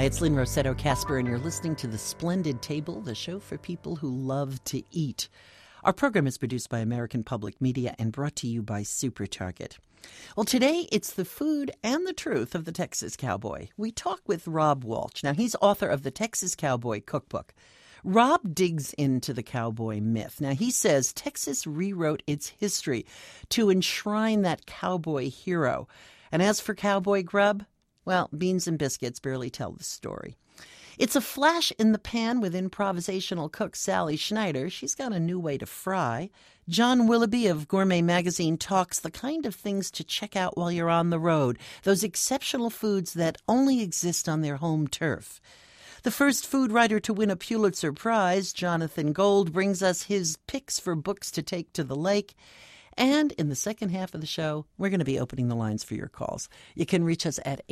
Hi, it's Lynn Rossetto Casper, and you're listening to The Splendid Table, the show for people who love to eat. Our program is produced by American Public Media and brought to you by Super Target. Well, today it's the food and the truth of the Texas Cowboy. We talk with Rob Walsh. Now, he's author of the Texas Cowboy Cookbook. Rob digs into the cowboy myth. Now, he says Texas rewrote its history to enshrine that cowboy hero. And as for cowboy grub, well, beans and biscuits barely tell the story. It's a flash in the pan with improvisational cook Sally Schneider. She's got a new way to fry. John Willoughby of Gourmet Magazine talks the kind of things to check out while you're on the road, those exceptional foods that only exist on their home turf. The first food writer to win a Pulitzer Prize, Jonathan Gold, brings us his picks for books to take to the lake. And in the second half of the show, we're going to be opening the lines for your calls. You can reach us at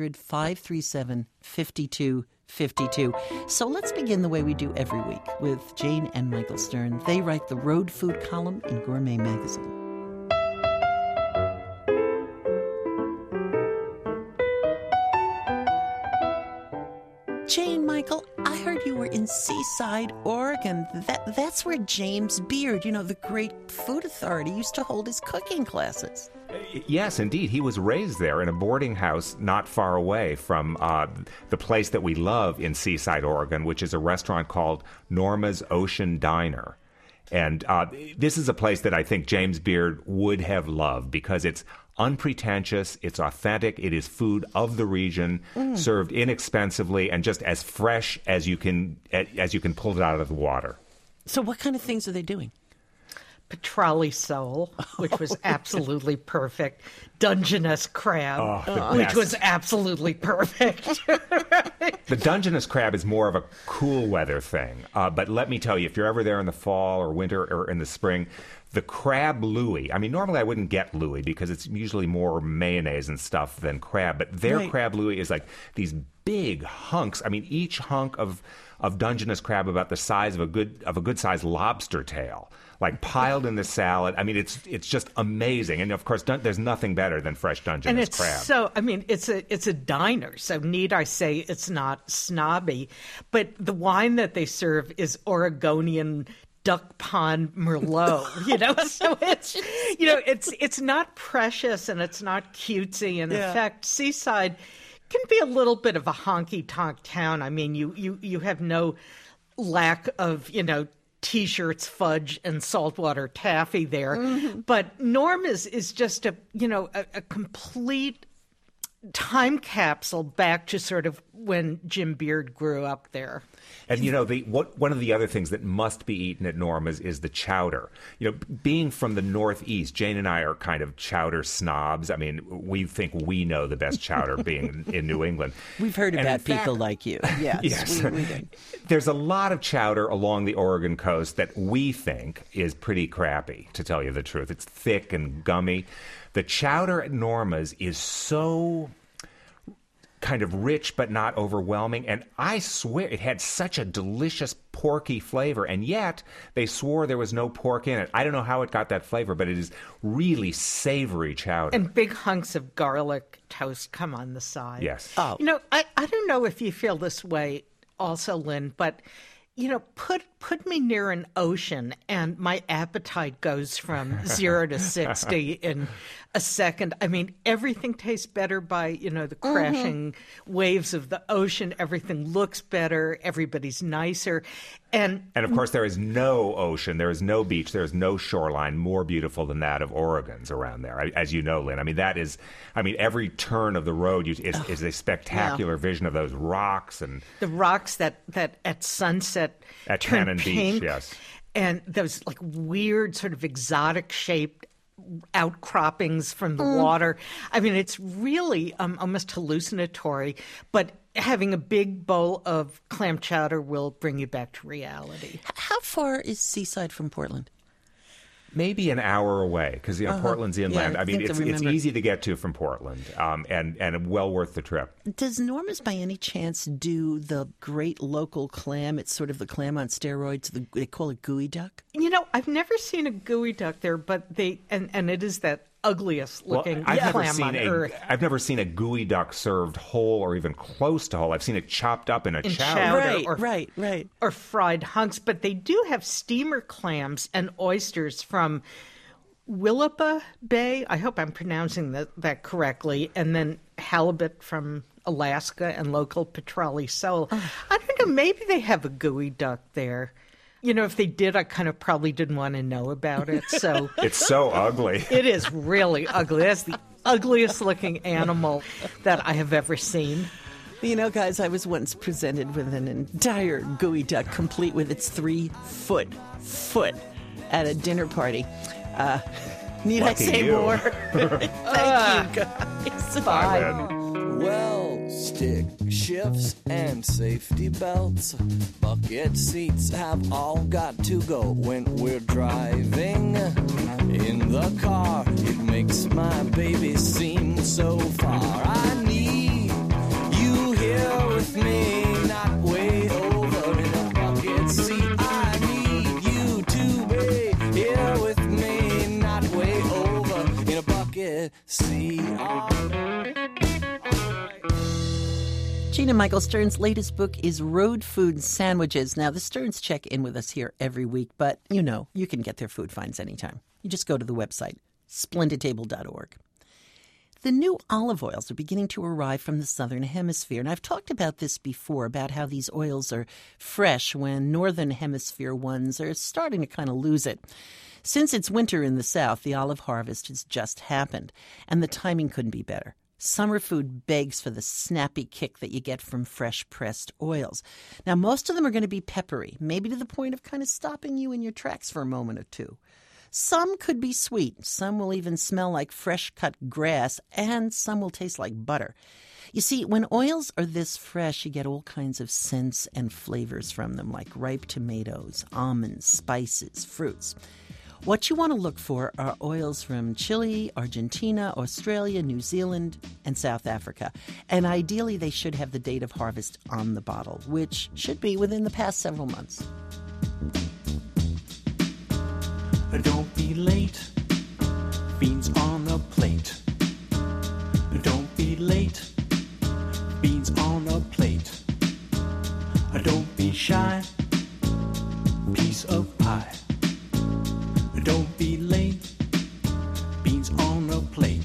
800-537-5252. So let's begin the way we do every week with Jane and Michael Stern. They write the road food column in Gourmet Magazine. Jane, Michael, I heard you were in Seaside, Oregon. That's where James Beard, the great food authority, used to hold his cooking classes. Yes, indeed. He was raised there in a boarding house not far away from the place that we love in Seaside, Oregon, which is a restaurant called Norma's Ocean Diner. And this is a place that I think James Beard would have loved because it's unpretentious, it's authentic, it is food of the region, served inexpensively and just as fresh as you can pull it out of the water. So what kind of things are they doing? Petrale sole, which was absolutely perfect. Dungeness crab, which was absolutely perfect. The Dungeness crab is more of a cool weather thing. But let me tell you, if you're ever there in the fall or winter or in the spring, the crab Louis, normally I wouldn't get Louis because it's usually more mayonnaise and stuff than crab. But their crab Louis is like these big hunks. Each hunk of Dungeness crab about the size of a good sized lobster tail, like piled in the salad. It's just amazing. And of course, there's nothing better than fresh Dungeness crab. So, it's a diner. So need I say it's not snobby, but the wine that they serve is Oregonian Duck Pond Merlot, so it's not precious and it's not cutesy. And in fact, Seaside can be a little bit of a honky-tonk town. You have no lack of, T-shirts, fudge, and saltwater taffy there. Mm-hmm. But Norma's is just a complete time capsule back to sort of when Jim Beard grew up there. And one of the other things that must be eaten at Norma's is the chowder. Being from the Northeast, Jane and I are kind of chowder snobs. We think we know the best chowder being in New England. We've heard about people like you. Yes. We do. There's a lot of chowder along the Oregon coast that we think is pretty crappy, to tell you the truth. It's thick and gummy. The chowder at Norma's is so kind of rich but not overwhelming, and I swear it had such a delicious porky flavor, and yet they swore there was no pork in it. I don't know how it got that flavor, but it is really savory chowder. And big hunks of garlic toast come on the side. Yes. Oh. I don't know if you feel this way also, Lynn, but put me near an ocean and my appetite goes from 0 to 60 in a second. Everything tastes better by, the crashing waves of the ocean. Everything looks better. Everybody's nicer. And of course, there is no ocean, there is no beach, there is no shoreline more beautiful than that of Oregon's around there. As you know, Lynn, that is, every turn of the road is a spectacular vision of those rocks. And the rocks that at sunset at turn Cannon pink, Beach, yes. And those weird sort of exotic shaped outcroppings from the water. It's really almost hallucinatory, but having a big bowl of clam chowder will bring you back to reality. How far is Seaside from Portland? Maybe an hour away, because Portland's inland. Yeah, it's easy to get to from Portland, and well worth the trip. Does Norma's by any chance do the great local clam? It's sort of the clam on steroids. They call it gooey duck. I've never seen a gooey duck there, but and it is that ugliest looking clam on earth. I've never seen a gooey duck served whole or even close to whole. I've seen it chopped up in chowder. Right. Or fried hunks. But they do have steamer clams and oysters from Willapa Bay. I hope I'm pronouncing that correctly. And then halibut from Alaska and local petrale sole. I don't know. Maybe they have a gooey duck there. If they did, I kind of probably didn't want to know about it. So it's so ugly. It is really ugly. That's the ugliest looking animal that I have ever seen. Guys, I was once presented with an entire gooey duck, complete with its 3-foot at a dinner party. Need Lucky I say you. more? Thank you, guys. Bye. Well, stick shifts and safety belts, bucket seats have all got to go when we're driving in the car. It makes my baby seem so far. I need you here with me, not way over in a bucket seat. I need you to be here with me, not way over in a bucket seat. Gina Michael Stern's latest book is Road Food Sandwiches. Now, the Sterns check in with us here every week, but you can get their food finds anytime. You just go to the website, splendidtable.org. The new olive oils are beginning to arrive from the Southern Hemisphere, and I've talked about this before, about how these oils are fresh when Northern Hemisphere ones are starting to kind of lose it. Since it's winter in the South, the olive harvest has just happened, and the timing couldn't be better. Summer food begs for the snappy kick that you get from fresh pressed oils. Now, most of them are going to be peppery, maybe to the point of kind of stopping you in your tracks for a moment or two. Some could be sweet, some will even smell like fresh cut grass, and some will taste like butter. You see, when oils are this fresh, you get all kinds of scents and flavors from them, like ripe tomatoes, almonds, spices, fruits. What you want to look for are oils from Chile, Argentina, Australia, New Zealand, and South Africa. And ideally, they should have the date of harvest on the bottle, which should be within the past several months. Don't be late, beans on a plate. Don't be late, beans on a plate. Don't be shy, piece of pie. Don't be late, beans on a plate.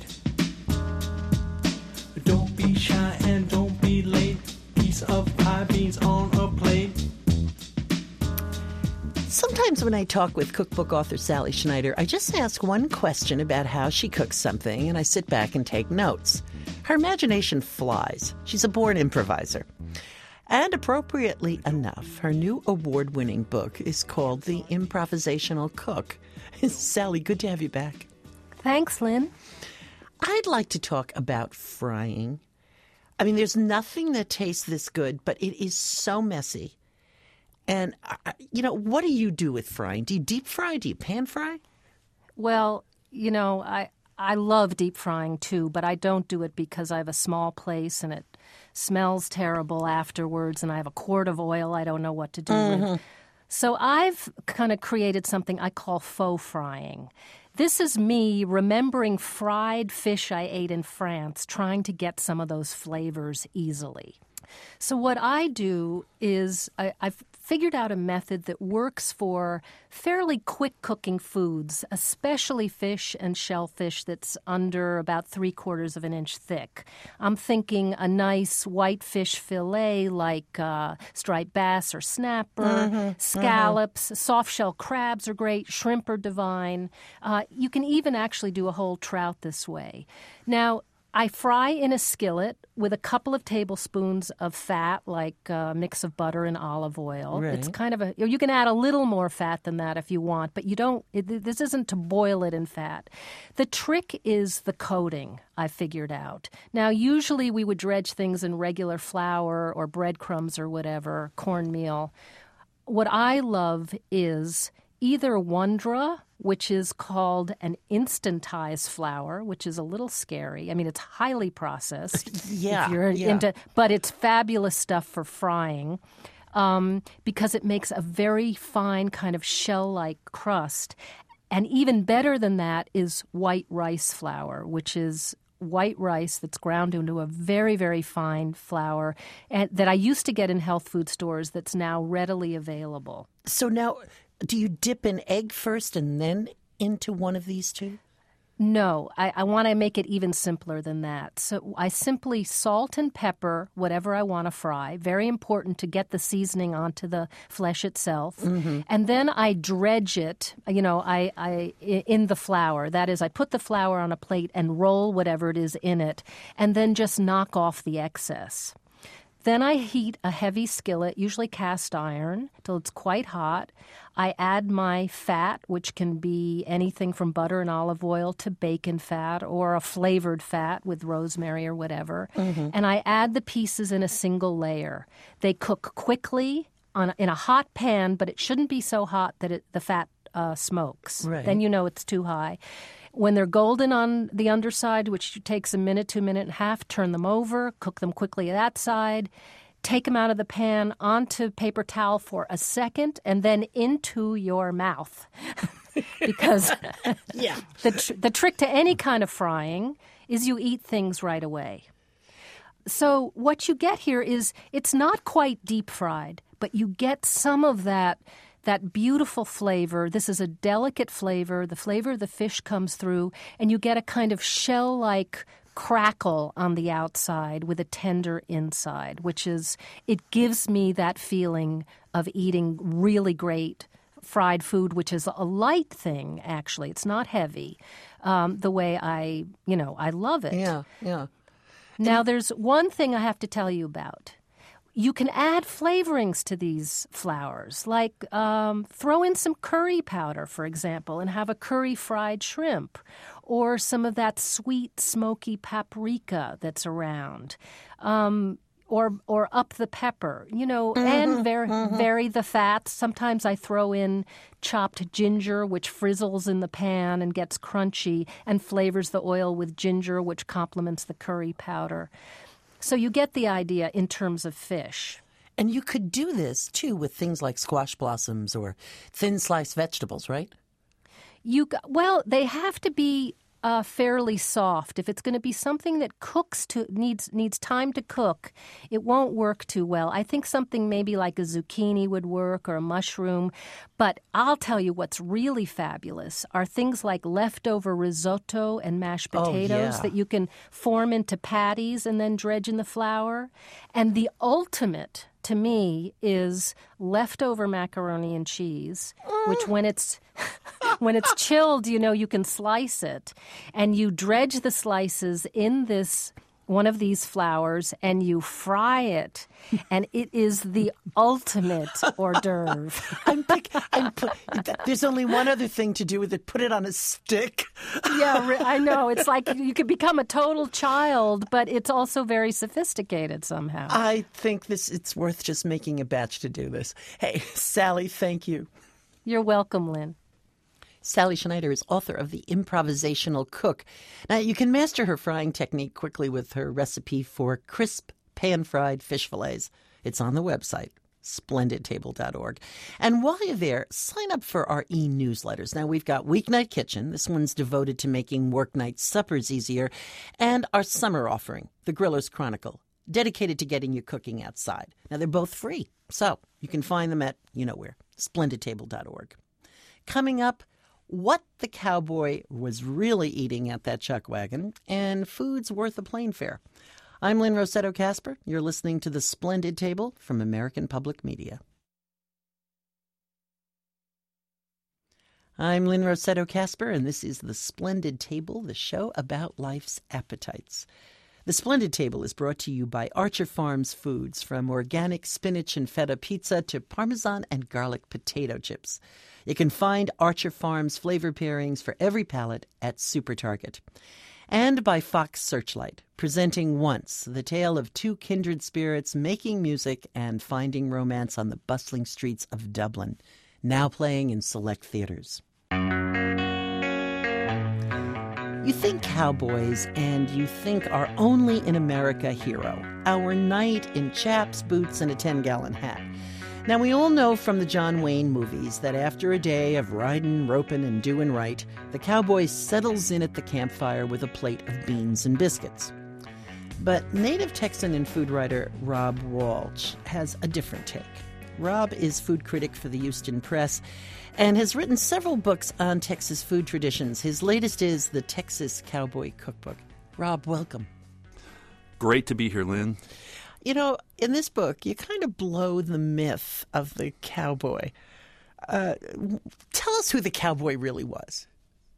Don't be shy and don't be late, piece of pie, beans on a plate. Sometimes when I talk with cookbook author Sally Schneider, I just ask one question about how she cooks something, and I sit back and take notes. Her imagination flies. She's a born improviser. And appropriately enough, her new award-winning book is called The Improvisational Cook. Sally, good to have you back. Thanks, Lynn. I'd like to talk about frying. I mean, there's nothing that tastes this good, but it is so messy. And, what do you do with frying? Do you deep fry? Do you pan fry? Well, I love deep frying too, but I don't do it because I have a small place and it smells terrible afterwards, and I have a quart of oil I don't know what to do with. So I've kind of created something I call faux frying. This is me remembering fried fish I ate in France, trying to get some of those flavors easily. So what I do is I've figured out a method that works for fairly quick cooking foods, especially fish and shellfish that's under about 3/4 of an inch thick. I'm thinking a nice white fish fillet like striped bass or snapper, scallops, soft shell crabs are great, shrimp are divine. You can even actually do a whole trout this way. Now, I fry in a skillet with a couple of tablespoons of fat, like a mix of butter and olive oil. Right. It's kind of you can add a little more fat than that if you want, but this isn't to boil it in fat. The trick is the coating, I figured out. Now, usually we would dredge things in regular flour or breadcrumbs or whatever, cornmeal. What I love is either Wondra, which is called an instantized flour, which is a little scary. I mean, it's highly processed. Yeah, if you're into, but it's fabulous stuff for frying. because it makes a very fine kind of shell-like crust. And even better than that is white rice flour, which is white rice that's ground into a very, very fine flour and that I used to get in health food stores that's now readily available. So now, do you dip an egg first and then into one of these two? No, I want to make it even simpler than that. So I simply salt and pepper whatever I want to fry. Very important to get the seasoning onto the flesh itself. Mm-hmm. And then I dredge it, I in the flour. That is, I put the flour on a plate and roll whatever it is in it, and then just knock off the excess. Then I heat a heavy skillet, usually cast iron, till it's quite hot. I add my fat, which can be anything from butter and olive oil to bacon fat or a flavored fat with rosemary or whatever. Mm-hmm. And I add the pieces in a single layer. They cook quickly in a hot pan, but it shouldn't be so hot that the fat smokes. Right. Then you know it's too high. When they're golden on the underside, which takes a minute to a minute and a half, turn them over, cook them quickly that side, take them out of the pan onto paper towel for a second, and then into your mouth. Because the trick to any kind of frying is you eat things right away. So what you get here is it's not quite deep fried, but you get some of that beautiful flavor. This is a delicate flavor. The flavor of the fish comes through, and you get a kind of shell-like crackle on the outside with a tender inside, it gives me that feeling of eating really great fried food, which is a light thing, actually. It's not heavy, the way I love it. Yeah. Now, there's one thing I have to tell you about. You can add flavorings to these flours, like throw in some curry powder, for example, and have a curry fried shrimp, or some of that sweet, smoky paprika that's around, or up the pepper, and vary the fats. Sometimes I throw in chopped ginger, which frizzles in the pan and gets crunchy, and flavors the oil with ginger, which complements the curry powder. So you get the idea in terms of fish. And you could do this, too, with things like squash blossoms or thin sliced vegetables, right? They have to be fairly soft. If it's going to be something that needs time to cook, it won't work too well. I think something maybe like a zucchini would work, or a mushroom. But I'll tell you what's really fabulous are things like leftover risotto and mashed potatoes that you can form into patties and then dredge in the flour. And the ultimate, to me, is leftover macaroni and cheese, which when it's chilled, you can slice it. And you dredge the slices in one of these flours, and you fry it. And it is the ultimate hors d'oeuvre. There's only one other thing to do with it. Put it on a stick. Yeah, I know. It's like you could become a total child, but it's also very sophisticated somehow. I think it's worth just making a batch to do this. Hey, Sally, thank you. You're welcome, Lynn. Sally Schneider is author of The Improvisational Cook. Now, you can master her frying technique quickly with her recipe for crisp, pan-fried fish fillets. It's on the website, splendidtable.org. And while you're there, sign up for our e-newsletters. Now, we've got Weeknight Kitchen. This one's devoted to making work night suppers easier. And our summer offering, The Griller's Chronicle, dedicated to getting you cooking outside. Now, they're both free, so you can find them at, where, splendidtable.org. Coming up, what the cowboy was really eating at that chuck wagon, and food's worth a plane fare. I'm Lynn Rossetto Kasper. You're listening to The Splendid Table from American Public Media. I'm Lynn Rossetto Kasper, and this is The Splendid Table, the show about life's appetites. The Splendid Table is brought to you by Archer Farms Foods, from organic spinach and feta pizza to Parmesan and garlic potato chips. You can find Archer Farms flavor pairings for every palate at SuperTarget. And by Fox Searchlight, presenting Once, the tale of two kindred spirits making music and finding romance on the bustling streets of Dublin, now playing in select theaters. You think cowboys, and you think our only in America hero, our knight in chaps, boots, and a 10-gallon hat. Now, we all know from the John Wayne movies that after a day of riding, roping, and doing right, the cowboy settles in at the campfire with a plate of beans and biscuits. But native Texan and food writer Rob Walsh has a different take. Rob is food critic for the Houston Press and has written several books on Texas food traditions. His latest is The Texas Cowboy Cookbook. Rob, welcome. Great to be here, Lynn. You know, in this book, you kind of blow the myth of the cowboy. Tell us who the cowboy really was.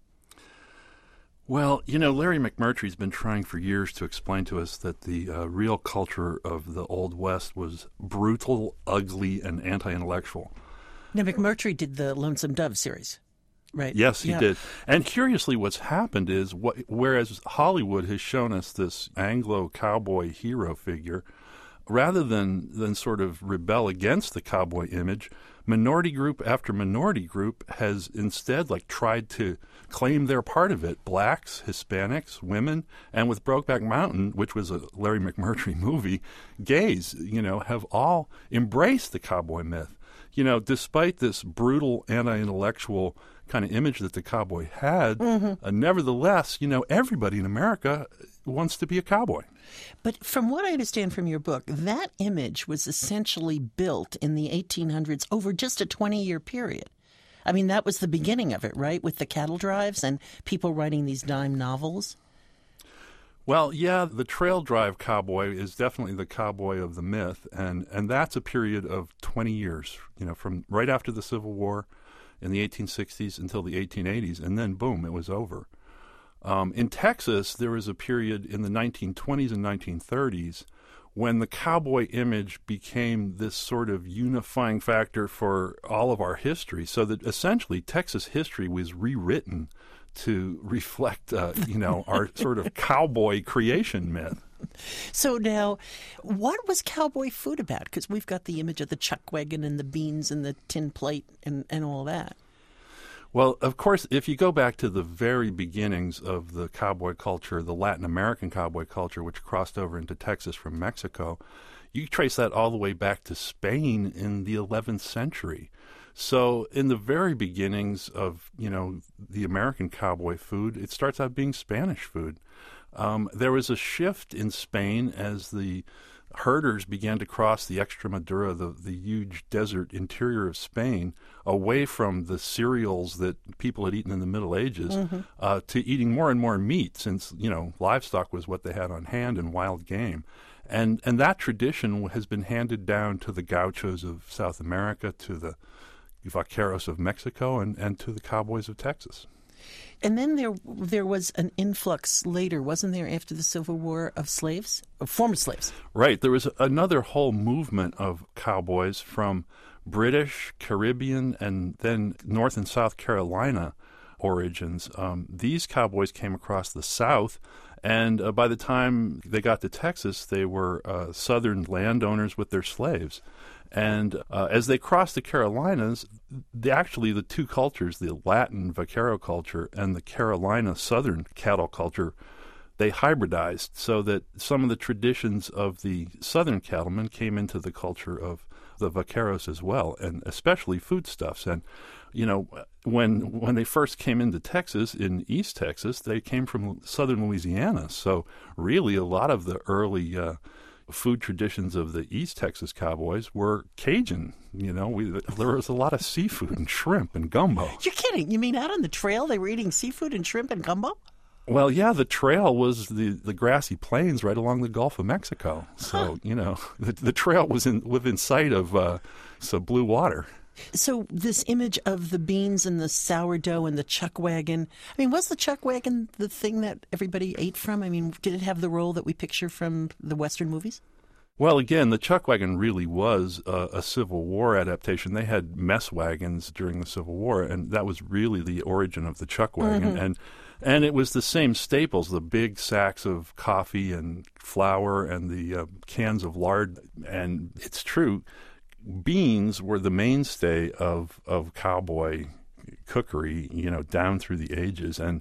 Well, you know, Larry McMurtry's been trying for years to explain to us that the real culture of the Old West was brutal, ugly, and anti-intellectual. Now, McMurtry did the Lonesome Dove series, right? Yes, he did. And curiously, what's happened is, whereas Hollywood has shown us this Anglo cowboy hero figure, rather than sort of rebel against the cowboy image, minority group after minority group has instead tried to claim their part of it. Blacks, Hispanics, women, and with Brokeback Mountain, which was a Larry McMurtry movie, gays, have all embraced the cowboy myth. Despite this brutal anti-intellectual kind of image that the cowboy had, nevertheless, everybody in America wants to be a cowboy. But from what I understand from your book, that image was essentially built in the 1800s over just a 20-year period. I mean, that was the beginning of it, right, with the cattle drives and people writing these dime novels? Well, yeah, the trail drive cowboy is definitely the cowboy of the myth, and that's a period of 20 years, from right after the Civil War in the 1860s until the 1880s, and then, boom, it was over. In Texas, there was a period in the 1920s and 1930s when the cowboy image became this sort of unifying factor for all of our history, so that essentially Texas history was rewritten to reflect, our sort of cowboy creation myth. So now, what was cowboy food about? Because we've got the image of the chuck wagon and the beans and the tin plate and all that. Well, of course, if you go back to the very beginnings of the cowboy culture, the Latin American cowboy culture, which crossed over into Texas from Mexico, you trace that all the way back to Spain in the 11th century. So in the very beginnings of, the American cowboy food, it starts out being Spanish food. There was a shift in Spain as the herders began to cross the Extremadura, the huge desert interior of Spain, away from the cereals that people had eaten in the Middle Ages to eating more and more meat, since, livestock was what they had on hand and wild game. And that tradition has been handed down to the gauchos of South America, to the vaqueros of Mexico, and to the cowboys of Texas. And then there was an influx later, wasn't there, after the Civil War, of slaves, of former slaves? Right. There was another whole movement of cowboys from British, Caribbean, and then North and South Carolina origins. These cowboys came across the South, and by the time they got to Texas, they were Southern landowners with their slaves. And as they crossed the Carolinas, the two cultures, the Latin vaquero culture and the Carolina Southern cattle culture, they hybridized so that some of the traditions of the Southern cattlemen came into the culture of the vaqueros as well, and especially foodstuffs. And, when they first came into Texas, in East Texas, they came from Southern Louisiana. So really a lot of the early food traditions of the East Texas cowboys were Cajun. There was a lot of seafood and shrimp and gumbo. You're kidding. You mean out on the trail they were eating seafood and shrimp and gumbo? Well, yeah, the trail was the grassy plains right along the Gulf of Mexico. So, the trail was within sight of some blue water. So this image of the beans and the sourdough and the chuck wagon, was the chuck wagon the thing that everybody ate from? Did it have the role that we picture from the Western movies? Well, again, the chuck wagon really was a Civil War adaptation. They had mess wagons during the Civil War, and that was really the origin of the chuck wagon. And it was the same staples, the big sacks of coffee and flour and the cans of lard. And it's true, beans were the mainstay of cowboy cookery, down through the ages. And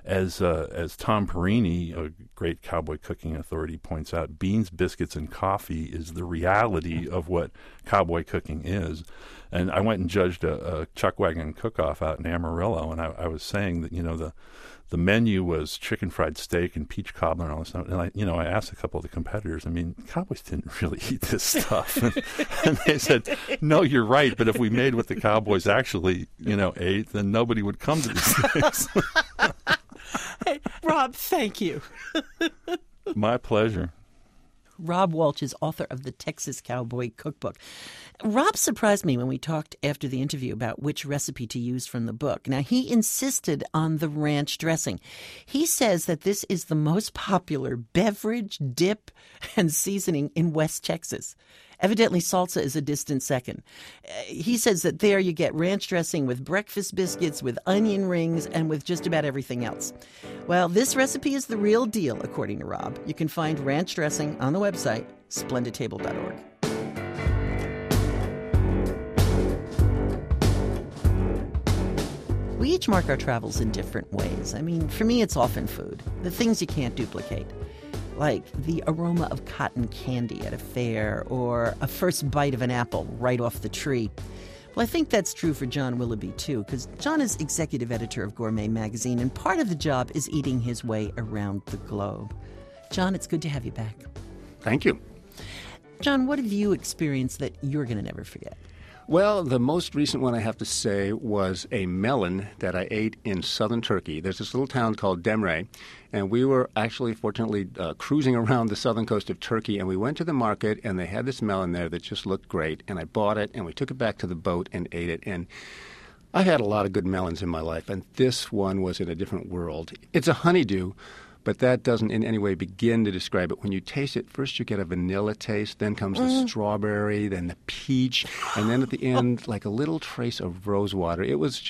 As Tom Perini, a great cowboy cooking authority, points out, beans, biscuits, and coffee is the reality of what cowboy cooking is. And I went and judged a chuck wagon cook-off out in Amarillo, and I was saying that, the menu was chicken fried steak and peach cobbler and all this stuff. And I asked a couple of the competitors, cowboys didn't really eat this stuff. And they said, no, you're right. But if we made what the cowboys actually, ate, then nobody would come to these things. Hey, Rob, thank you. My pleasure. Rob Walsh is author of the Texas Cowboy Cookbook. Rob surprised me when we talked after the interview about which recipe to use from the book. Now, he insisted on the ranch dressing. He says that this is the most popular beverage, dip, and seasoning in West Texas. Evidently, salsa is a distant second. He says that there you get ranch dressing with breakfast biscuits, with onion rings, and with just about everything else. Well, this recipe is the real deal, according to Rob. You can find ranch dressing on the website, splendidtable.org. We each mark our travels in different ways. For me, it's often food, the things you can't duplicate. Like the aroma of cotton candy at a fair or a first bite of an apple right off the tree. Well, I think that's true for John Willoughby, too, because John is executive editor of Gourmet Magazine, and part of the job is eating his way around the globe. John, it's good to have you back. Thank you. John, what have you experienced that you're going to never forget? Well, the most recent one I have to say was a melon that I ate in southern Turkey. There's this little town called Demre, and we were actually, fortunately, cruising around the southern coast of Turkey, and we went to the market, and they had this melon there that just looked great, and I bought it, and we took it back to the boat and ate it, and I've had a lot of good melons in my life, and this one was in a different world. It's a honeydew, but that doesn't in any way begin to describe it. When you taste it, first you get a vanilla taste, then comes the strawberry, then the peach, and then at the end, like a little trace of rose water. It was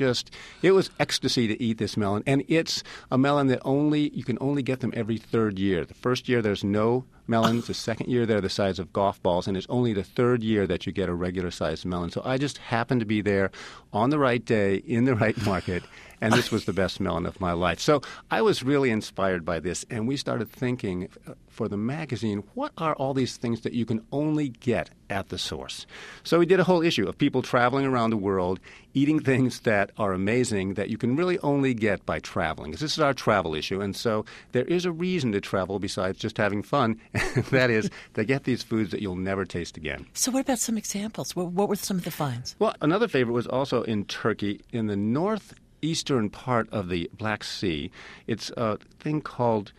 ecstasy to eat this melon, and it's a melon that you can only get them every third year. The first year there's no melons. The second year they're the size of golf balls, and it's only the third year that you get a regular-sized melon. So I just happened to be there on the right day in the right market, and this was the best melon of my life. So I was really inspired by this, and we started thinking for the magazine, what are all these things that you can only get at the source? So we did a whole issue of people traveling around the world, eating things that are amazing that you can really only get by traveling. This is our travel issue, and so there is a reason to travel besides just having fun, and that is to get these foods that you'll never taste again. So what about some examples? What were some of the finds? Well, another favorite was also in Turkey, in the northeastern part of the Black Sea. It's a thing called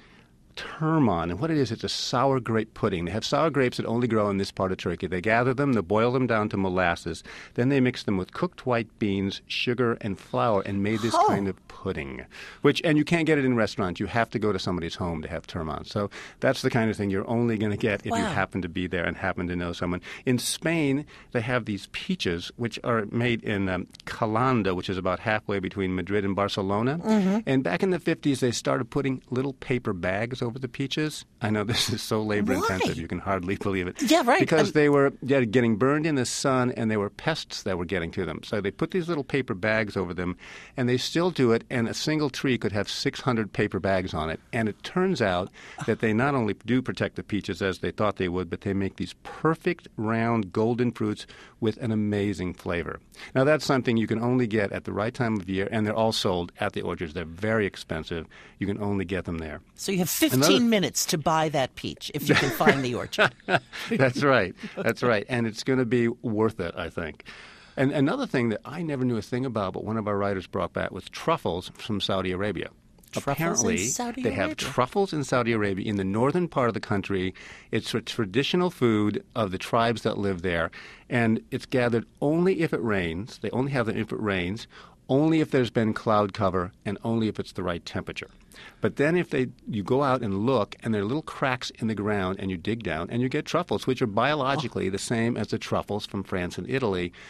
turman, and what it is, it's a sour grape pudding. They have sour grapes that only grow in this part of Turkey. They gather them, they boil them down to molasses, then they mix them with cooked white beans, sugar, and flour, and made this kind of pudding. And you can't get it in restaurants. You have to go to somebody's home to have turman. So that's the kind of thing you're only going to get if you happen to be there and happen to know someone. In Spain, they have these peaches, which are made in Calanda, which is about halfway between Madrid and Barcelona. Mm-hmm. And back in the 50s, they started putting little paper bags over the peaches. I know this is so labor-intensive, you can hardly believe it. Yeah, right. Because they were getting burned in the sun, and there were pests that were getting to them. So they put these little paper bags over them, and they still do it, and a single tree could have 600 paper bags on it. And it turns out that they not only do protect the peaches as they thought they would, but they make these perfect, round, golden fruits with an amazing flavor. Now, that's something you can only get at the right time of year, and they're all sold at the orchards. They're very expensive. You can only get them there. So you have 15 minutes to buy that peach if you can find the orchard. That's right. That's right. And it's going to be worth it, I think. And another thing that I never knew a thing about, but one of our writers brought back, was truffles from Saudi Arabia. Apparently, they have truffles in Saudi Arabia in the northern part of the country. It's a traditional food of the tribes that live there, and it's gathered only if it rains. They only have it if it rains, only if there's been cloud cover, and only if it's the right temperature. But then you go out and look, and there are little cracks in the ground, and you dig down, and you get truffles, which are biologically the same as the truffles from France and Italy.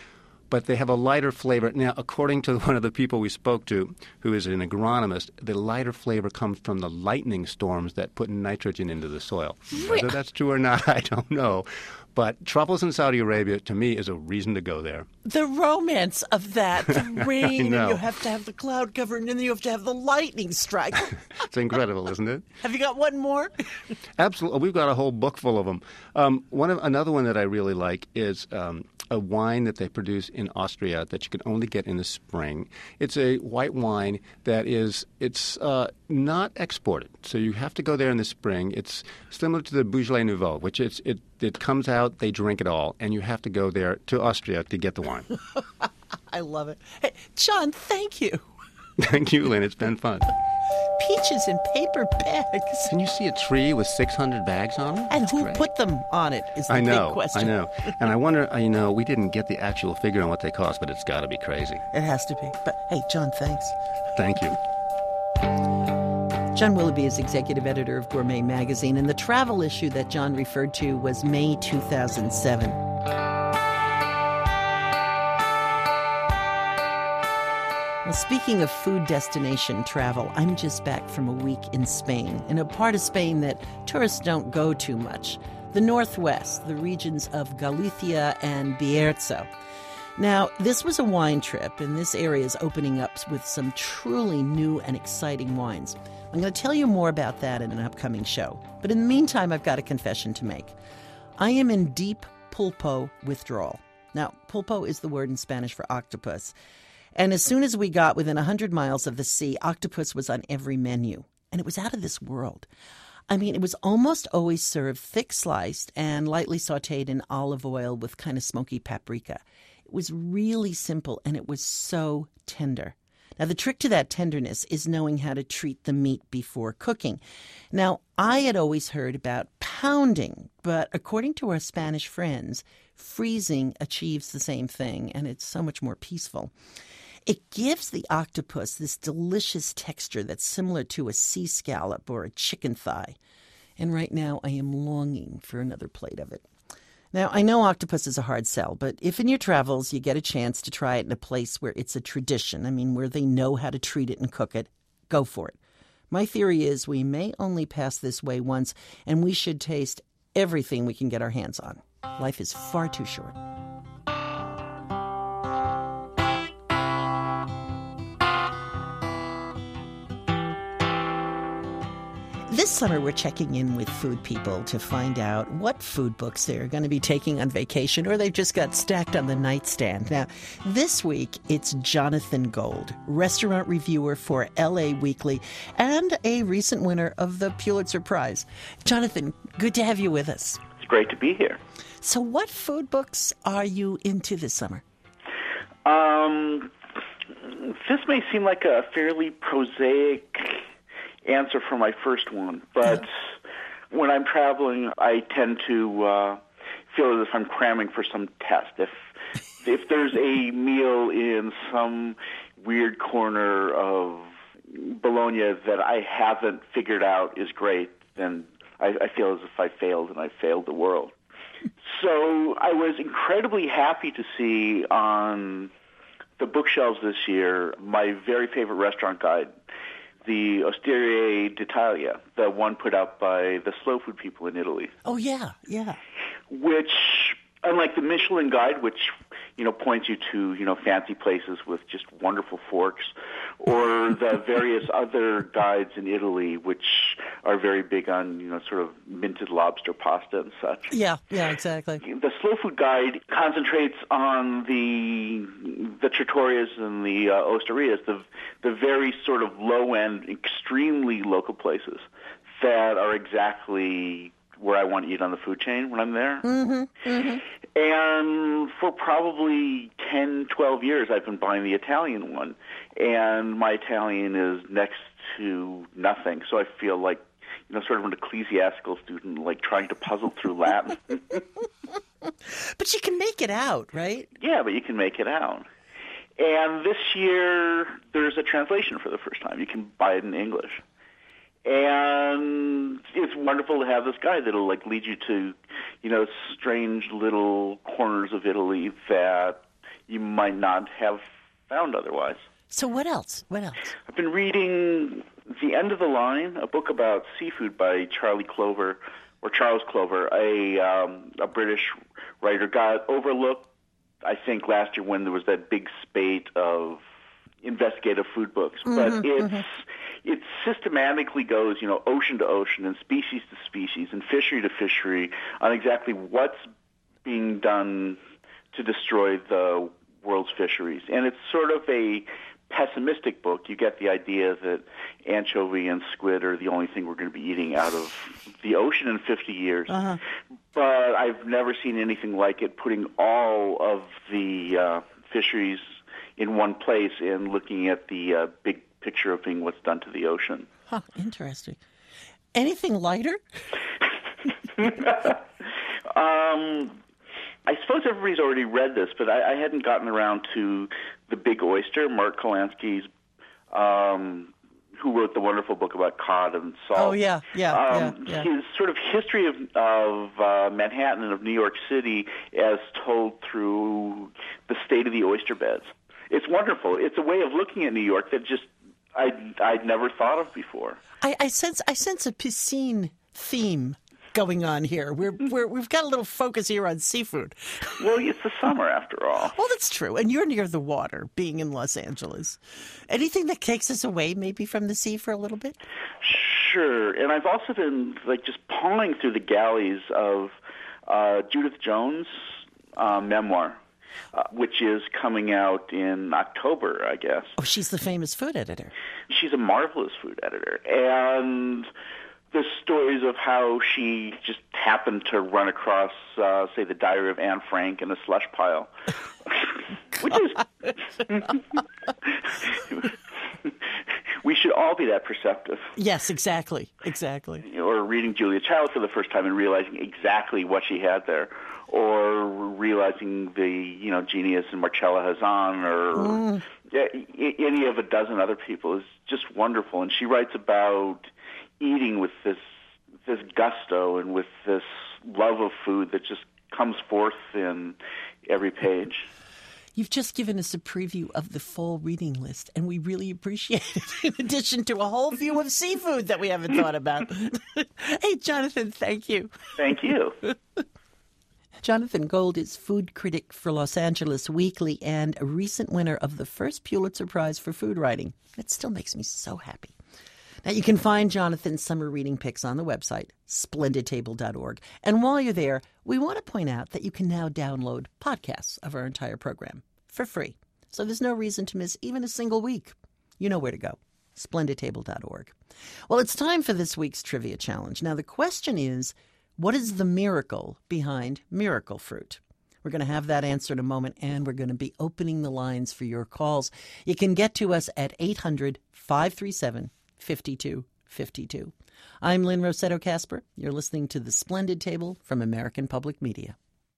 but they have a lighter flavor. Now, according to one of the people we spoke to, who is an agronomist, the lighter flavor comes from the lightning storms that put nitrogen into the soil. Whether that's true or not, I don't know. But truffles in Saudi Arabia, to me, is a reason to go there. The romance of that, the rain, know. and you have to have the cloud cover, and then you have to have the lightning strike. It's incredible, isn't it? Have you got one more? Absolutely. We've got a whole book full of them. Another one that I really like is a wine that they produce in Austria that you can only get in the spring. It's a white wine that it's not exported, so you have to go there in the spring. It's similar to the Beaujolais Nouveau, which it comes out, they drink it all, and you have to go there to Austria to get the wine. I love it. Hey, John, thank you. Thank you, Lynn. It's been fun. Peaches in paper bags. Can you see a tree with 600 bags on it? And That's who great. put them on it is the big question. I know. And I wonder, we didn't get the actual figure on what they cost, but it's got to be crazy. It has to be. But hey, John, thanks. Thank you. John Willoughby is executive editor of Gourmet Magazine, and the travel issue that John referred to was May 2007. Well, speaking of food destination travel, I'm just back from a week in Spain, in a part of Spain that tourists don't go too much, the northwest, the regions of Galicia and Bierzo. Now, this was a wine trip, and this area is opening up with some truly new and exciting wines. I'm going to tell you more about that in an upcoming show. But in the meantime, I've got a confession to make. I am in deep pulpo withdrawal. Now, pulpo is the word in Spanish for octopus. And as soon as we got within 100 miles of the sea, octopus was on every menu. And it was out of this world. I mean, it was almost always served thick sliced and lightly sauteed in olive oil with kind of smoky paprika. It was really simple, and it was so tender. Now, the trick to that tenderness is knowing how to treat the meat before cooking. Now, I had always heard about pounding, but according to our Spanish friends, freezing achieves the same thing, and it's so much more peaceful. It gives the octopus this delicious texture that's similar to a sea scallop or a chicken thigh. And right now, I am longing for another plate of it. Now, I know octopus is a hard sell, but if in your travels you get a chance to try it in a place where it's a tradition, where they know how to treat it and cook it, go for it. My theory is we may only pass this way once, and we should taste everything we can get our hands on. Life is far too short. This summer, we're checking in with food people to find out what food books they're going to be taking on vacation, or they've just got stacked on the nightstand. Now, this week, it's Jonathan Gold, restaurant reviewer for LA Weekly and a recent winner of the Pulitzer Prize. Jonathan, good to have you with us. It's great to be here. So what food books are you into this summer? This may seem like a fairly prosaic answer for my first one, but when I'm traveling, I tend to feel as if I'm cramming for some test. If there's a meal in some weird corner of Bologna that I haven't figured out is great, then I feel as if I failed, and I failed the world. So I was incredibly happy to see on the bookshelves this year my very favorite restaurant guide, the Osteria d'Italia, the one put out by the slow food people in Italy. Oh, yeah. Which, unlike the Michelin Guide, which, points you to, fancy places with just wonderful forks, or the various other guides in Italy, which are very big on, sort of minted lobster pasta and such. Yeah, exactly. The Slow Food Guide concentrates on the trattorias and the osterias, the very sort of low-end, extremely local places that are exactly where I want to eat on the food chain when I'm there. And for probably 10, 12 years, I've been buying the Italian one. And my Italian is next to nothing. So I feel like, sort of an ecclesiastical student, like trying to puzzle through Latin. But you can make it out, right? Yeah, but you can make it out. And this year, there's a translation for the first time. You can buy it in English. And it's wonderful to have this guy that'll lead you to, strange little corners of Italy that, you might not have found otherwise. So what else? What else? I've been reading The End of the Line, a book about seafood by Charles Clover, a British writer. Got overlooked, I think, last year when there was that big spate of investigative food books. But it systematically goes, ocean to ocean and species to species and fishery to fishery on exactly what's being done to destroy the world's fisheries. And it's sort of a pessimistic book. You get the idea that anchovy and squid are the only thing we're going to be eating out of the ocean in 50 years. But I've never seen anything like it, putting all of the fisheries in one place and looking at the big picture of being what's done to the ocean. Huh, interesting. Anything lighter? I suppose everybody's already read this, but I hadn't gotten around to The Big Oyster, Mark Kolansky's, who wrote the wonderful book about cod and salt. Oh, yeah. His sort of history of Manhattan and of New York City as told through the state of the oyster beds. It's wonderful. It's a way of looking at New York that just I'd never thought of before. I sense a piscine theme going on here. We've got a little focus here on seafood. Well, it's the summer after all. Well, that's true. And you're near the water, being in Los Angeles. Anything that takes us away maybe from the sea for a little bit? Sure. And I've also been just pawing through the galleys of Judith Jones' memoir, which is coming out in October, I guess. Oh, she's the famous food editor. She's a marvelous food editor. And the stories of how she just happened to run across, say, the Diary of Anne Frank in a slush pile, which is... We should all be that perceptive. Yes, exactly. Or reading Julia Child for the first time and realizing exactly what she had there, or realizing the genius in Marcella Hazan, or any of a dozen other people is just wonderful. And she writes about eating with this gusto and with this love of food that just comes forth in every page. You've just given us a preview of the fall reading list, and we really appreciate it, in addition to a whole view of seafood that we haven't thought about. Hey, Jonathan, thank you. Thank you. Jonathan Gold is food critic for Los Angeles Weekly and a recent winner of the first Pulitzer Prize for food writing. It still makes me so happy. Now, you can find Jonathan's summer reading picks on the website, splendidtable.org. And while you're there, we want to point out that you can now download podcasts of our entire program for free. So there's no reason to miss even a single week. You know where to go, splendidtable.org. Well, it's time for this week's trivia challenge. Now, the question is, what is the miracle behind miracle fruit? We're going to have that answer in a moment, and we're going to be opening the lines for your calls. You can get to us at 800-537-5252. I'm Lynn Rossetto Kasper. You're listening to The Splendid Table from American Public Media.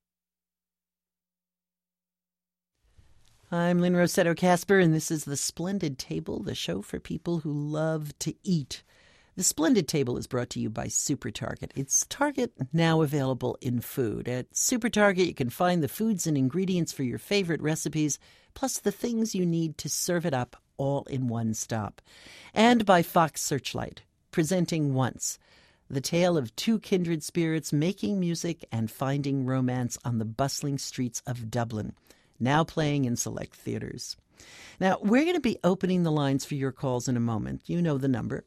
I'm Lynn Rossetto Kasper, and this is The Splendid Table, the show for people who love to eat. The Splendid Table is brought to you by Super Target. It's Target now available in food. At Super Target, you can find the foods and ingredients for your favorite recipes, plus the things you need to serve it up all in one stop. And by Fox Searchlight, presenting Once, the tale of two kindred spirits making music and finding romance on the bustling streets of Dublin, now playing in select theaters. Now, we're going to be opening the lines for your calls in a moment. You know the number,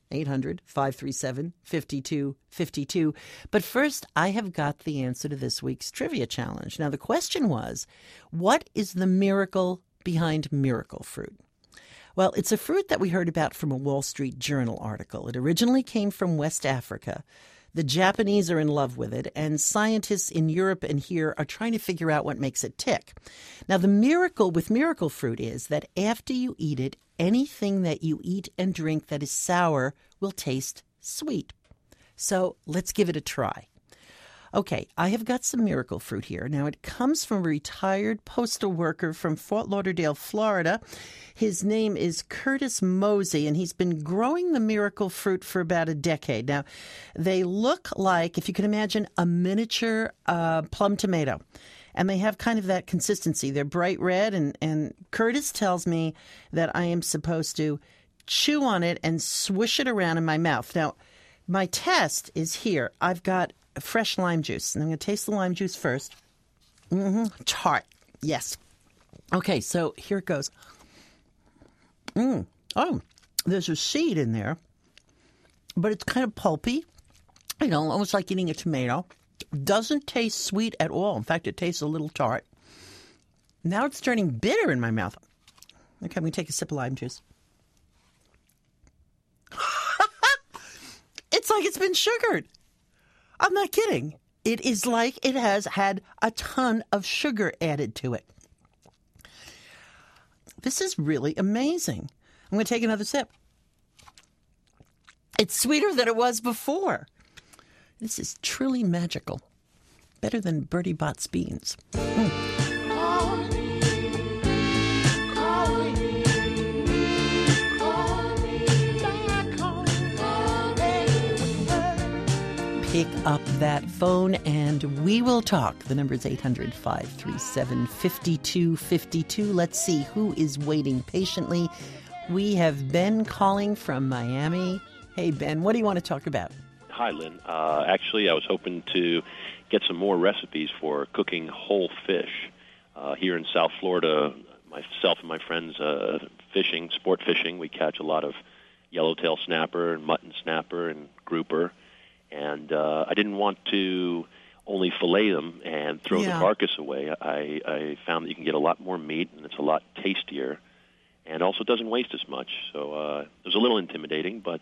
800-537-5252. But first, I have got the answer to this week's trivia challenge. Now, the question was, what is the miracle behind miracle fruit? Well, it's a fruit that we heard about from a Wall Street Journal article. It originally came from West Africa. The Japanese are in love with it, and scientists in Europe and here are trying to figure out what makes it tick. Now, the miracle with miracle fruit is that after you eat it, anything that you eat and drink that is sour will taste sweet. So let's give it a try. Okay, I have got some miracle fruit here. Now, it comes from a retired postal worker from Fort Lauderdale, Florida. His name is Curtis Mosey, and he's been growing the miracle fruit for about a decade. Now, they look like, if you can imagine, a miniature plum tomato. and they have kind of that consistency. They're bright red, and Curtis tells me that I am supposed to chew on it and swish it around in my mouth. Now, my test is here. I've got fresh lime juice, and I'm going to taste the lime juice first. Tart. Yes. Okay, so here it goes. Oh, there's a seed in there, but it's kind of pulpy. You know, almost like eating a tomato. Doesn't taste sweet at all. In fact, it tastes a little tart. Now it's turning bitter in my mouth. Okay, I'm going to take a sip of lime juice. It's like it's been sugared. I'm not kidding. It is like it has had a ton of sugar added to it. This is really amazing. I'm going to take another sip. It's sweeter than it was before. This is truly magical. Better than Bertie Bott's beans. Pick up that phone and we will talk. The number is 800-537-5252. Let's see who is waiting patiently. We have Ben calling from Miami. Hey, Ben, what do you want to talk about? Hi, Lynn. Actually, I was hoping to get some more recipes for cooking whole fish. Here in South Florida, myself and my friends fishing, sport fishing, we catch a lot of yellowtail snapper and mutton snapper and grouper. And I didn't want to only fillet them and throw the carcass away. I found that you can get a lot more meat, and it's a lot tastier, and also doesn't waste as much. So it was a little intimidating, but...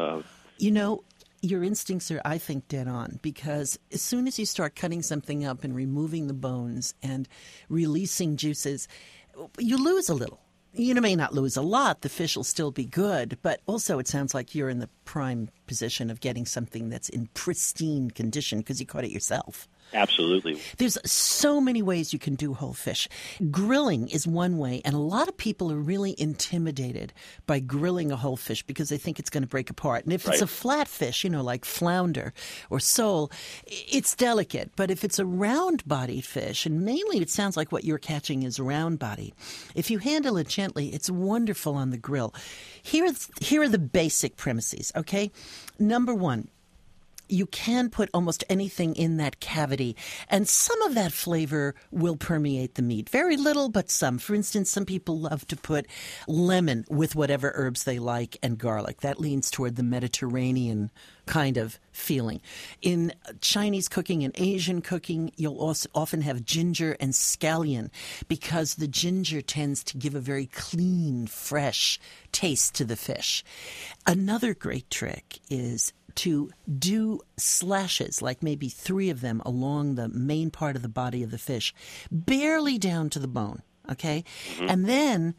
You know, your instincts are, I think, dead on, because as soon as you start cutting something up and removing the bones and releasing juices, you lose a little. You may not lose a lot. The fish will still be good. But also it sounds like you're in the prime position of getting something that's in pristine condition because you caught it yourself. Absolutely. There's so many ways you can do whole fish. Grilling is one way, and a lot of people are really intimidated by grilling a whole fish because they think it's going to break apart. And if it's a flat fish, you know, like flounder or sole, it's delicate. But if it's a round-bodied fish, and mainly it sounds like what you're catching is round-bodied, if you handle it gently, it's wonderful on the grill. Here are the basic premises, okay? Number one, you can put almost anything in that cavity, and some of that flavor will permeate the meat. Very little, but some. For instance, some people love to put lemon with whatever herbs they like and garlic. That leans toward the Mediterranean kind of feeling. In Chinese cooking and Asian cooking, you'll also often have ginger and scallion because the ginger tends to give a very clean, fresh taste to the fish. Another great trick is to do slashes, like maybe 3 of them along the main part of the body of the fish, barely down to the bone, okay? And then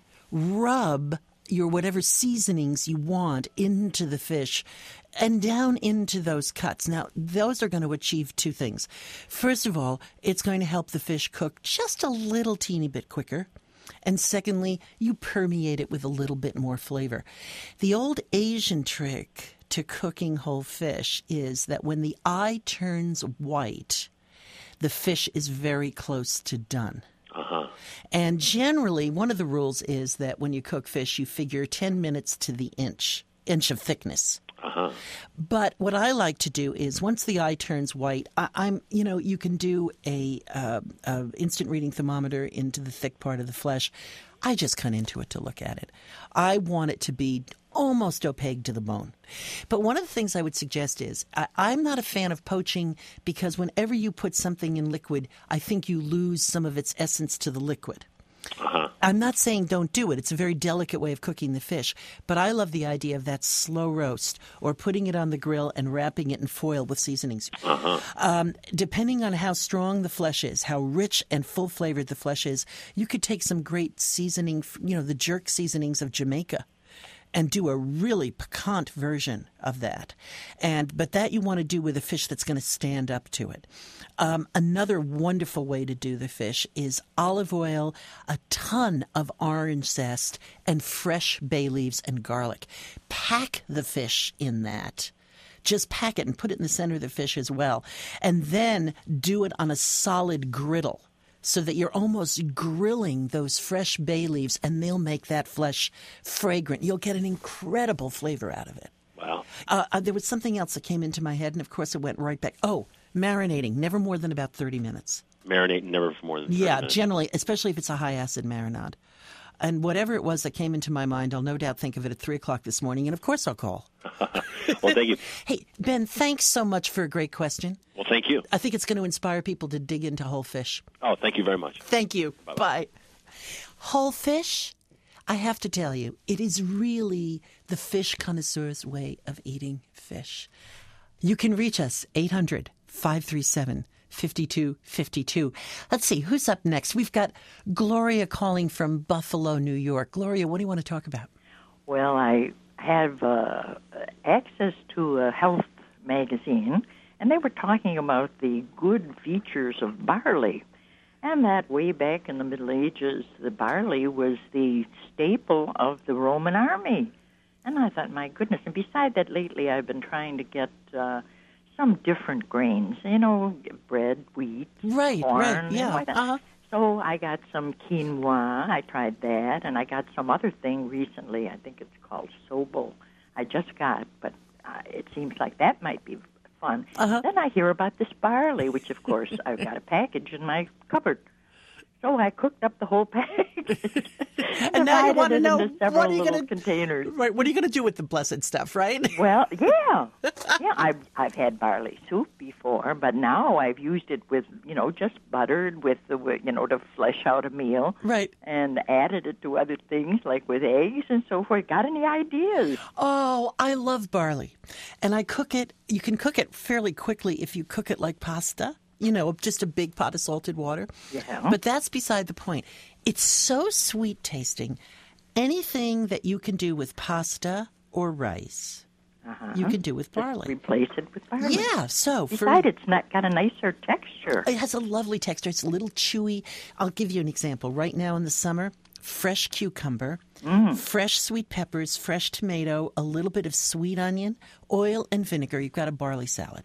rub your whatever seasonings you want into the fish and down into those cuts. Now, those are going to achieve 2 things. First of all, it's going to help the fish cook just a little teeny bit quicker. And secondly, you permeate it with a little bit more flavor. The old Asian trick to cooking whole fish is that when the eye turns white, the fish is very close to done. And generally, one of the rules is that when you cook fish, you figure 10 minutes to the inch of thickness. But what I like to do is once the eye turns white, you can do a instant reading thermometer into the thick part of the flesh. I just cut into it to look at it. I want it to be almost opaque to the bone. But one of the things I would suggest is I'm not a fan of poaching because whenever you put something in liquid, I think you lose some of its essence to the liquid. I'm not saying don't do it. It's a very delicate way of cooking the fish. But I love the idea of that slow roast or putting it on the grill and wrapping it in foil with seasonings. Depending on how strong the flesh is, how rich and full-flavored the flesh is, you could take some great seasoning, the jerk seasonings of Jamaica, and do a really piquant version of that. But that you want to do with a fish that's going to stand up to it. Another wonderful way to do the fish is olive oil, a ton of orange zest, and fresh bay leaves and garlic. Pack the fish in that. Just pack it and put it in the center of the fish as well. And then do it on a solid griddle. so that you're almost grilling those fresh bay leaves, and they'll make that flesh fragrant. You'll get an incredible flavor out of it. Wow. There was something else that came into my head, and of course it went right back. Oh, marinating, never more than about 30 minutes. Marinate never for more than 30 minutes. Generally, especially if it's a high-acid marinade. And whatever it was that came into my mind, I'll no doubt think of it at 3 o'clock this morning, and of course I'll call. Well, thank you. Hey, Ben, thanks so much for a great question. Well, thank you. I think it's going to inspire people to dig into whole fish. Oh, thank you very much. Thank you. Bye-bye. Bye. Whole fish, I have to tell you, it is really the fish connoisseur's way of eating fish. You can reach us, 800-537-5252. Let's see, who's up next? We've got Gloria calling from Buffalo, New York. Gloria, what do you want to talk about? Well, I have access to a health magazine, and they were talking about the good features of barley. And that way back in the Middle Ages, the barley was the staple of the Roman army. And I thought, my goodness. And beside that, lately I've been trying to get some different grains, bread, wheat, corn. Yeah. So I got some quinoa. I tried that. And I got some other thing recently. I think it's called Sobel. I just got, but it seems like that might be fun. Then I hear about this barley, which, of course, I've got a package in my cupboard. So I cooked up the whole package. And now you want to know, what are you going to containers? Right, what are you going to do with the blessed stuff, right? Well, yeah. I've had barley soup before, but now I've used it with, just buttered with the, to flesh out a meal. Right. And added it to other things like with eggs and so forth. Got any ideas? Oh, I love barley. And I cook it. You can cook it fairly quickly if you cook it like pasta. Just a big pot of salted water. Yeah. But that's beside the point. It's so sweet tasting. Anything that you can do with pasta or rice, you can do with barley. Just replace it with barley. Yeah. So besides, it's got a nicer texture. It has a lovely texture. It's a little chewy. I'll give you an example. Right now in the summer, fresh cucumber, fresh sweet peppers, fresh tomato, a little bit of sweet onion, oil, and vinegar. You've got a barley salad.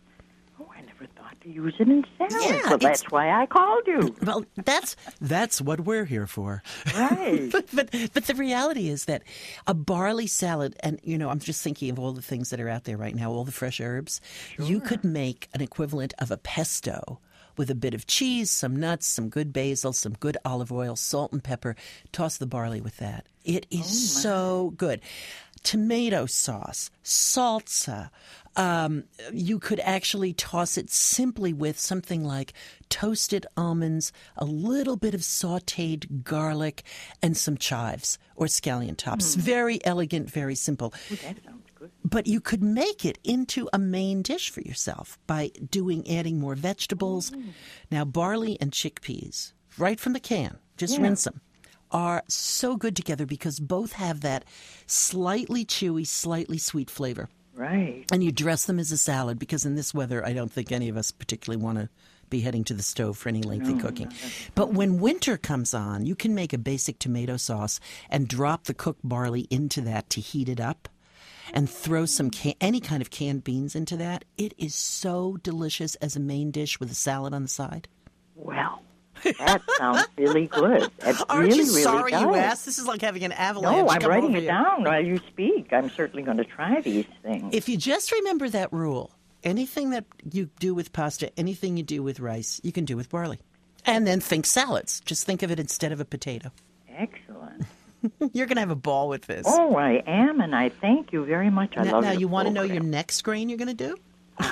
To use it in salad. Yeah, well, that's why I called you. Well, that's what we're here for. Right. but the reality is that a barley salad, and, I'm just thinking of all the things that are out there right now, all the fresh herbs. Sure. You could make an equivalent of a pesto with a bit of cheese, some nuts, some good basil, some good olive oil, salt and pepper. Toss the barley with that. It is so good. Tomato sauce, salsa. You could actually toss it simply with something like toasted almonds, a little bit of sautéed garlic, and some chives or scallion tops. Very elegant, very simple. Ooh, that sounds good. But you could make it into a main dish for yourself by adding more vegetables. Now, barley and chickpeas, right from the can, just rinse them, are so good together because both have that slightly chewy, slightly sweet flavor. Right. And you dress them as a salad because in this weather, I don't think any of us particularly want to be heading to the stove for any lengthy cooking. But when winter comes on, you can make a basic tomato sauce and drop the cooked barley into that to heat it up and throw some any kind of canned beans into that. It is so delicious as a main dish with a salad on the side. Well, that sounds really good. Aren't you sorry you asked? This is like having an avalanche. No, I'm writing it down while you speak. I'm certainly going to try these things. If you just remember that rule, anything that you do with pasta, anything you do with rice, you can do with barley. And then think salads. Just think of it instead of a potato. Excellent. You're going to have a ball with this. Oh, I am, and I thank you very much. I love it. Now, you want to know your next grain you're going to do?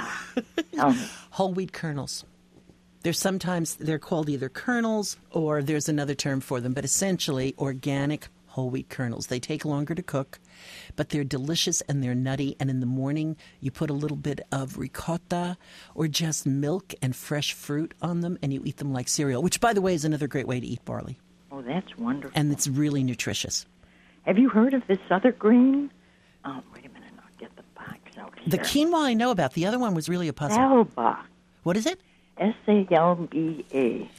Whole wheat kernels. They're called either kernels or there's another term for them, but essentially organic whole wheat kernels. They take longer to cook, but they're delicious and they're nutty. And in the morning, you put a little bit of ricotta or just milk and fresh fruit on them, and you eat them like cereal, which, by the way, is another great way to eat barley. Oh, that's wonderful. And it's really nutritious. Have you heard of this other green? Oh, wait a minute. I'll get the box out here. The quinoa I know about. The other one was really a puzzle. Salba. What is it? S-A-L-B-A.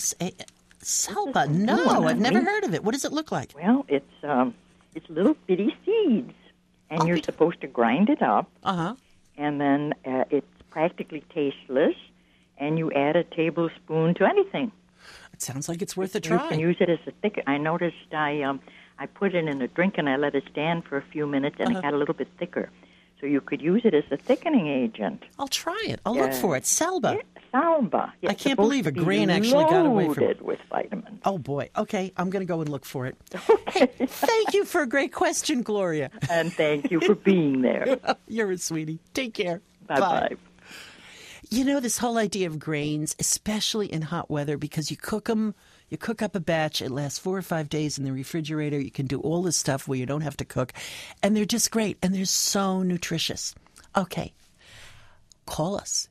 Salba. No, I've never heard of it. What does it look like? Well, it's little bitty seeds, and you're supposed to grind it up. And then it's practically tasteless, and you add a tablespoon to anything. It sounds like it's worth a You try. can use it as a thicker. I noticed I put it in a drink and I let it stand for a few minutes, and it got a little bit thicker. So you could use it as a thickening agent. I'll try it. I'll look for it. Salba. Yeah, Salba. I can't believe a grain actually got away from it. Loaded with vitamins. Oh, boy. Okay, I'm going to go and look for it. Hey, thank you for a great question, Gloria. And thank you for being there. You're a sweetie. Take care. Bye-bye. You know, this whole idea of grains, especially in hot weather, because you cook them, you cook up a batch, it lasts 4 or 5 days in the refrigerator. You can do all this stuff where you don't have to cook, and they're just great, and they're so nutritious. Okay, call us,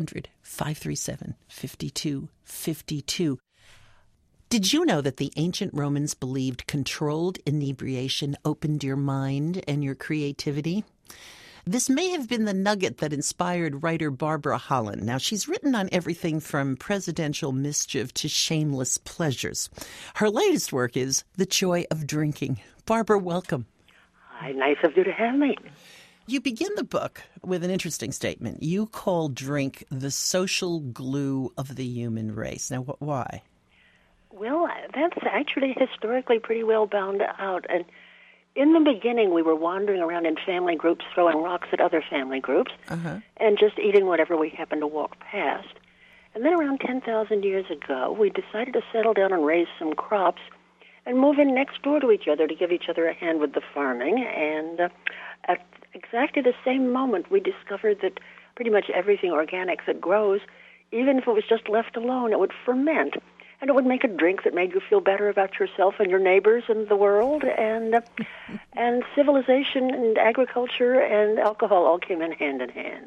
800-537-5252. Did you know that the ancient Romans believed controlled inebriation opened your mind and your creativity? This may have been the nugget that inspired writer Barbara Holland. Now, she's written on everything from presidential mischief to shameless pleasures. Her latest work is The Joy of Drinking. Barbara, welcome. Hi, nice of you to have me. You begin the book with an interesting statement. You call drink the social glue of the human race. Now, why? Well, that's actually historically pretty well bound out. And in the beginning, we were wandering around in family groups, throwing rocks at other family groups, and just eating whatever we happened to walk past. And then around 10,000 years ago, we decided to settle down and raise some crops and move in next door to each other to give each other a hand with the farming. And at exactly the same moment, we discovered that pretty much everything organic that grows, even if it was just left alone, it would ferment. And it would make a drink that made you feel better about yourself and your neighbors and the world. And civilization and agriculture and alcohol all came in hand.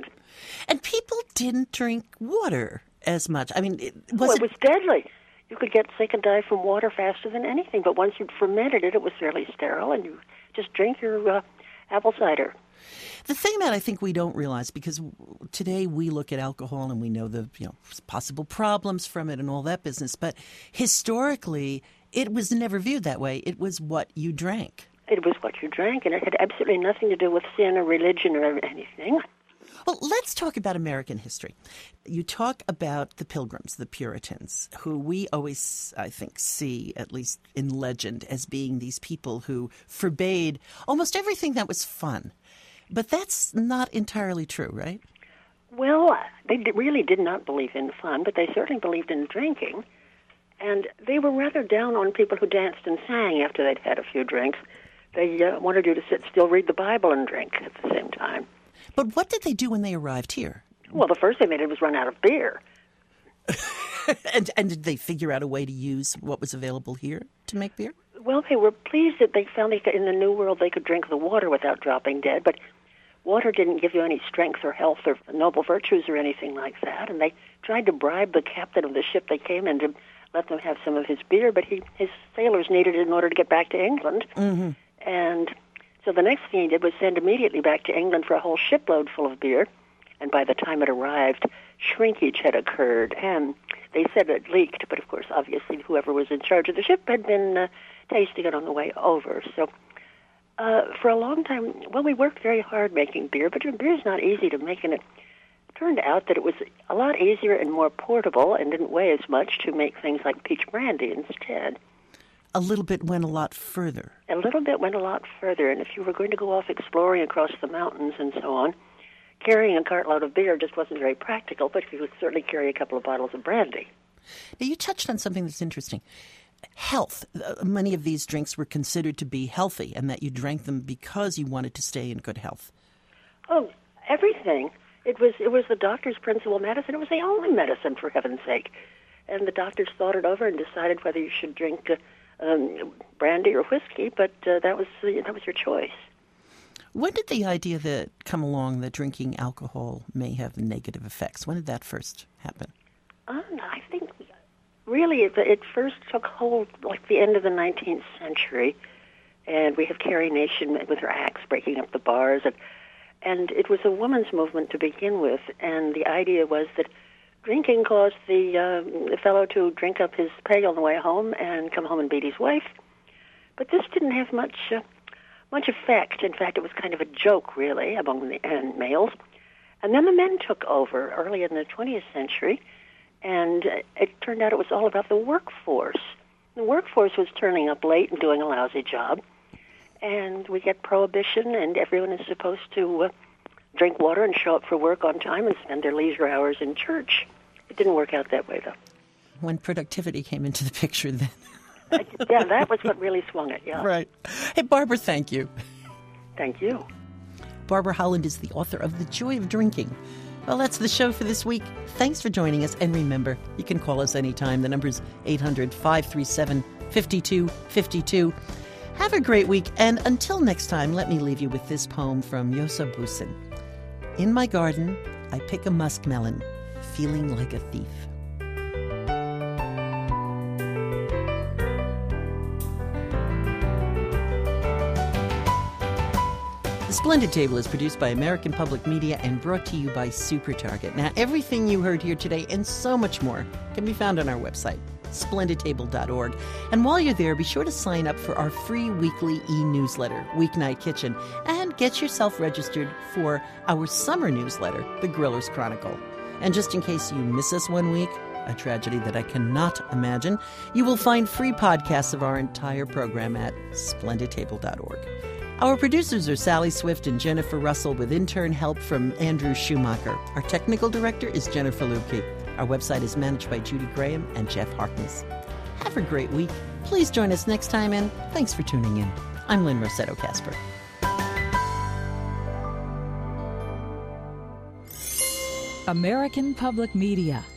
And people didn't drink water as much. I mean, it was deadly. You could get sick and die from water faster than anything. But once you'd fermented it, it was fairly sterile, and you just drink your apple cider. The thing that I think we don't realize, because today we look at alcohol and we know the possible problems from it and all that business, but historically it was never viewed that way. It was what you drank. It was what you drank, and it had absolutely nothing to do with sin or religion or anything. Well, let's talk about American history. You talk about the Pilgrims, the Puritans, who we always, I think, see, at least in legend, as being these people who forbade almost everything that was fun. But that's not entirely true, right? Well, they really did not believe in fun, but they certainly believed in drinking. And they were rather down on people who danced and sang after they'd had a few drinks. They wanted you to sit still, read the Bible, and drink at the same time. But what did they do when they arrived here? Well, the first thing they did was run out of beer. And did they figure out a way to use what was available here to make beer? Well, they were pleased that they found in the New World they could drink the water without dropping dead, but water didn't give you any strength or health or noble virtues or anything like that, and they tried to bribe the captain of the ship they came in to let them have some of his beer, but his sailors needed it in order to get back to England. Mm-hmm. And so the next thing he did was send immediately back to England for a whole shipload full of beer, and by the time it arrived, shrinkage had occurred, and they said it leaked, but of course, obviously, whoever was in charge of the ship had been tasting it on the way over. So for a long time, well, we worked very hard making beer, but beer is not easy to make, and it turned out that it was a lot easier and more portable and didn't weigh as much to make things like peach brandy instead. A little bit went a lot further. A little bit went a lot further, and if you were going to go off exploring across the mountains and so on, carrying a cartload of beer just wasn't very practical, but you could certainly carry a couple of bottles of brandy. Now, you touched on something that's interesting. Health. Many of these drinks were considered to be healthy, and that you drank them because you wanted to stay in good health. Oh, everything. It was the doctor's principal medicine. It was the only medicine, for heaven's sake. And the doctors thought it over and decided whether you should drink brandy or whiskey, but that was your choice. When did the idea that come along that drinking alcohol may have negative effects? When did that first happen? I think really it first took hold like the end of the 19th century, and we have Carrie Nation with her axe breaking up the bars, and it was a women's movement to begin with, and the idea was that drinking caused the fellow to drink up his peg on the way home and come home and beat his wife. But this didn't have much effect. In fact, it was kind of a joke, really, among the males. And then the men took over early in the 20th century, And it turned out it was all about the workforce. The workforce was turning up late and doing a lousy job. And we get prohibition, and everyone is supposed to drink water and show up for work on time and spend their leisure hours in church. It didn't work out that way, though. When productivity came into the picture then. Yeah, that was what really swung it, yeah. Right. Hey, Barbara, thank you. Thank you. Barbara Holland is the author of The Joy of Drinking. Well, that's the show for this week. Thanks for joining us. And remember, you can call us anytime. The number's 800-537-5252. Have a great week. And until next time, let me leave you with this poem from Yosa Busin. In my garden, I pick a muskmelon, feeling like a thief. The Splendid Table is produced by American Public Media and brought to you by SuperTarget. Now, everything you heard here today and so much more can be found on our website, splendidtable.org. And while you're there, be sure to sign up for our free weekly e-newsletter, Weeknight Kitchen, and get yourself registered for our summer newsletter, The Griller's Chronicle. And just in case you miss us one week, a tragedy that I cannot imagine, you will find free podcasts of our entire program at splendidtable.org. Our producers are Sally Swift and Jennifer Russell, with intern help from Andrew Schumacher. Our technical director is Jennifer Lubke. Our website is managed by Judy Graham and Jeff Harkness. Have a great week. Please join us next time, and thanks for tuning in. I'm Lynn Rossetto Kasper. American Public Media